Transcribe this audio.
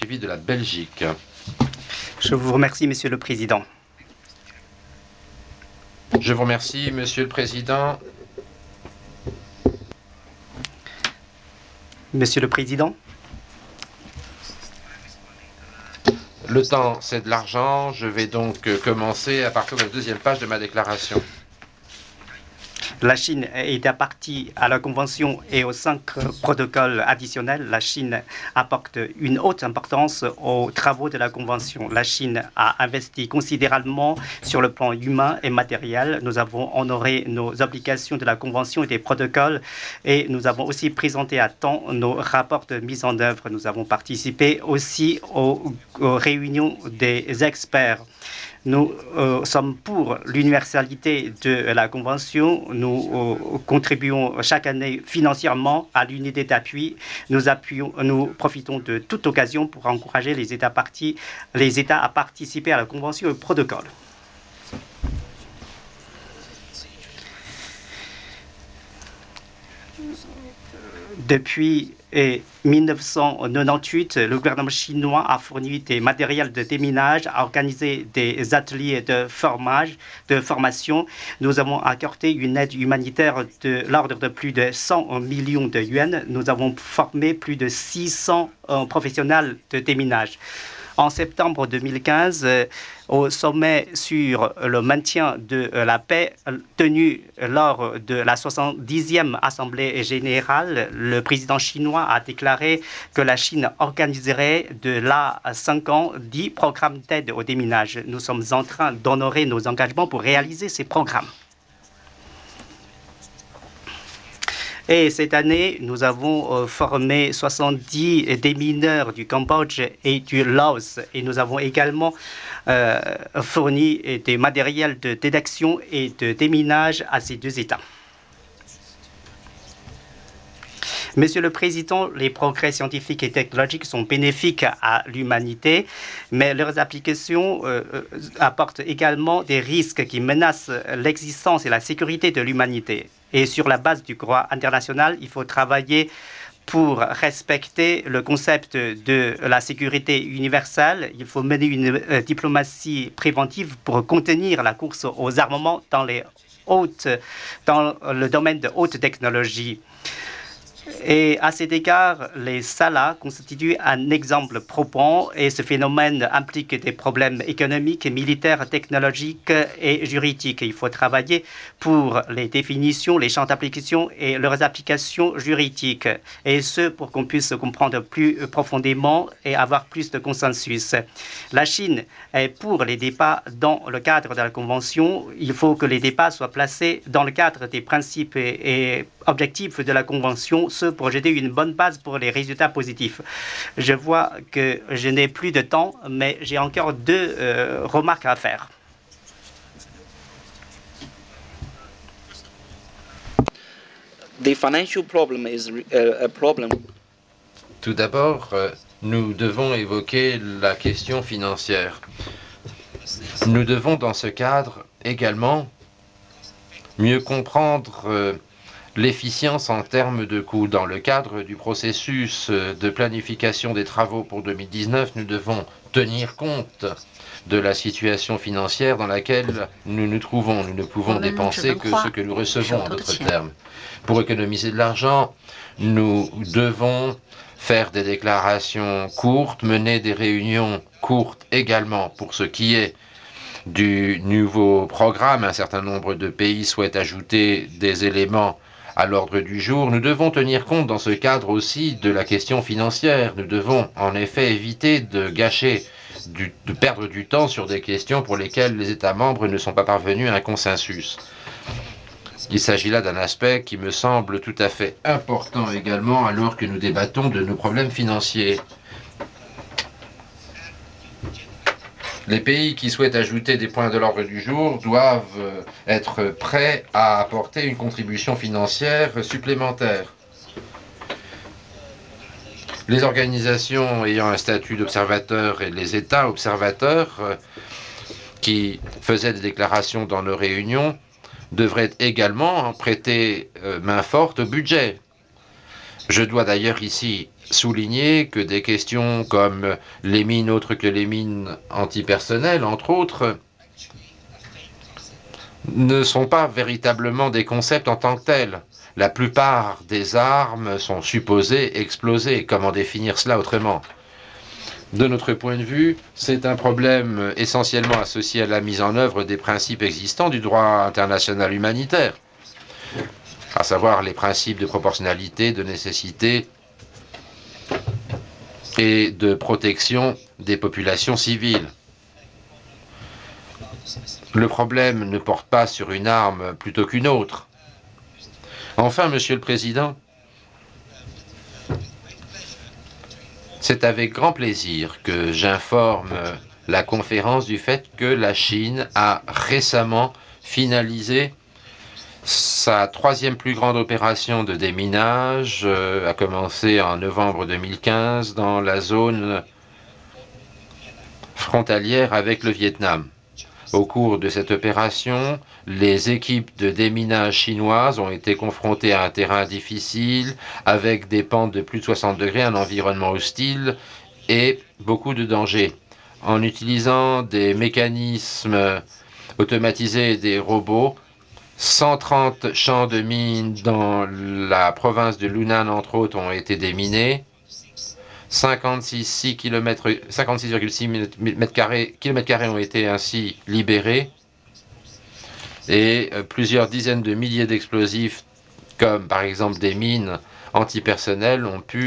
suivi de la Belgique. Je vous remercie, Monsieur le Président. Je vous remercie, Monsieur le Président. Monsieur le Président. Le temps, c'est de l'argent. Je vais donc commencer à partir de la deuxième page de ma déclaration. La Chine est partie à la Convention et aux 5 protocoles additionnels. La Chine apporte une haute importance aux travaux de la Convention. La Chine a investi considérablement sur le plan humain et matériel. Nous avons honoré nos obligations de la Convention et des protocoles et nous avons aussi présenté à temps nos rapports de mise en œuvre. Nous avons participé aussi aux réunions des experts. Nous sommes pour l'universalité de la Convention. Nous contribuons chaque année financièrement à l'unité d'appui. Nous profitons de toute occasion pour encourager les États à participer à la Convention et au protocole. Depuis 1998, le gouvernement chinois a fourni des matériels de déminage, a organisé des ateliers de formation. Nous avons accordé une aide humanitaire de l'ordre de plus de 100 millions de yuans. Nous avons formé plus de 600 professionnels de déminage. En septembre 2015, au sommet sur le maintien de la paix tenu lors de la 70e Assemblée générale, le président chinois a déclaré que la Chine organiserait de là à 5 ans 10 programmes d'aide au déminage. Nous sommes en train d'honorer nos engagements pour réaliser ces programmes. Et cette année, nous avons formé 70 démineurs du Cambodge et du Laos. Et nous avons également fourni des matériels de détection et de déminage à ces deux États. Monsieur le Président, les progrès scientifiques et technologiques sont bénéfiques à l'humanité, mais leurs applications apportent également des risques qui menacent l'existence et la sécurité de l'humanité. Et sur la base du droit international, il faut travailler pour respecter le concept de la sécurité universelle. Il faut mener une diplomatie préventive pour contenir la course aux armements dans le domaine de haute technologie. Et à cet égard, les salas constituent un exemple probant et ce phénomène implique des problèmes économiques, militaires, technologiques et juridiques. Il faut travailler pour les définitions, les champs d'application et leurs applications juridiques, et ce pour qu'on puisse comprendre plus profondément et avoir plus de consensus. La Chine est pour les débats dans le cadre de la Convention. Il faut que les débats soient placés dans le cadre des principes et objectifs de la Convention, ce pour jeter une bonne base pour les résultats positifs. Je vois que je n'ai plus de temps, mais j'ai encore deux remarques à faire. The financial problem is a problem. Tout d'abord, nous devons évoquer la question financière. Nous devons, dans ce cadre, également mieux comprendre l'efficience en termes de coûts. Dans le cadre du processus de planification des travaux pour 2019, nous devons tenir compte de la situation financière dans laquelle nous nous trouvons. Nous ne pouvons dépenser que ce que nous recevons, en d'autres termes. Pour économiser de l'argent, nous devons faire des déclarations courtes, mener des réunions courtes également pour ce qui est du nouveau programme. Un certain nombre de pays souhaitent ajouter des éléments à l'ordre du jour. Nous devons tenir compte dans ce cadre aussi de la question financière. Nous devons en effet éviter de de perdre du temps sur des questions pour lesquelles les États membres ne sont pas parvenus à un consensus. Il s'agit là d'un aspect qui me semble tout à fait important également alors que nous débattons de nos problèmes financiers. Les pays qui souhaitent ajouter des points de l'ordre du jour doivent être prêts à apporter une contribution financière supplémentaire. Les organisations ayant un statut d'observateur et les États observateurs qui faisaient des déclarations dans nos réunions devraient également prêter main forte au budget. Je dois d'ailleurs ici souligner que des questions comme les mines autres que les mines antipersonnelles, entre autres, ne sont pas véritablement des concepts en tant que tels. La plupart des armes sont supposées exploser. Comment définir cela autrement ? De notre point de vue, c'est un problème essentiellement associé à la mise en œuvre des principes existants du droit international humanitaire, à savoir les principes de proportionnalité, de nécessité et de protection des populations civiles. Le problème ne porte pas sur une arme plutôt qu'une autre. Enfin, Monsieur le Président, c'est avec grand plaisir que j'informe la conférence du fait que la Chine a récemment finalisé sa troisième plus grande opération de déminage, a commencé en novembre 2015 dans la zone frontalière avec le Vietnam. Au cours de cette opération, les équipes de déminage chinoises ont été confrontées à un terrain difficile, avec des pentes de plus de 60 degrés, un environnement hostile et beaucoup de dangers. En utilisant des mécanismes automatisés et des robots, 130 champs de mines dans la province de Lunan, entre autres, ont été déminés. 56,6 km² ont été ainsi libérés et plusieurs dizaines de milliers d'explosifs, comme par exemple des mines antipersonnelles, ont pu